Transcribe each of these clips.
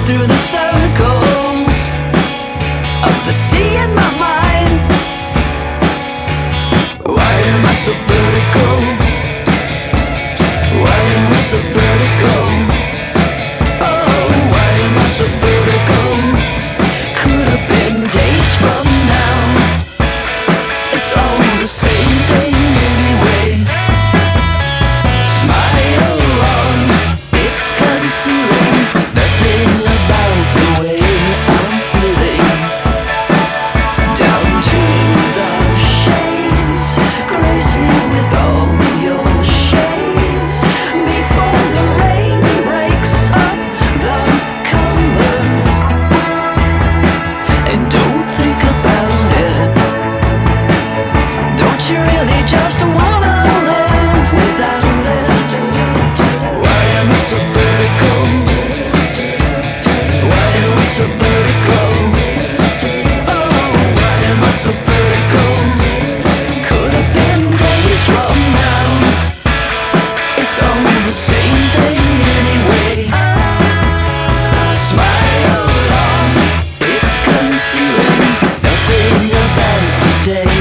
through the circles of the sea in my mind. Why am I so vertical? Why am I so vertical? Oh, why am I so vertical? Could have been days from now. It's all the same thing anyway. Smile on, it's concealing nothing about the way I'm feeling. Down to the shades, grace me with all your shades before the rain breaks up the colors. And don't think about it. Don't you really just wanna live without it? Why am I so vertical? Why am I so vertical? Oh, why am I so vertical? Could have been days from now. It's all the same thing anyway. Smile on, it's concealing nothing about today.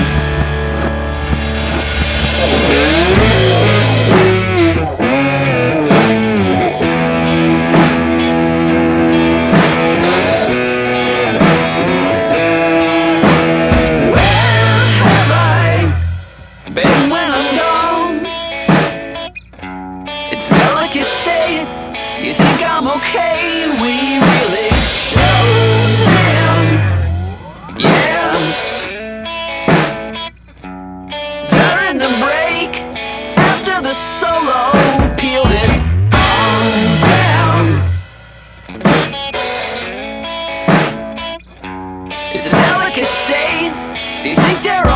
Where have I been when I'm gone? It's a delicate state. You think I'm okay? We really showed them. Yeah. During the break, after the solo, peeled it on down. It's a delicate state. You think they're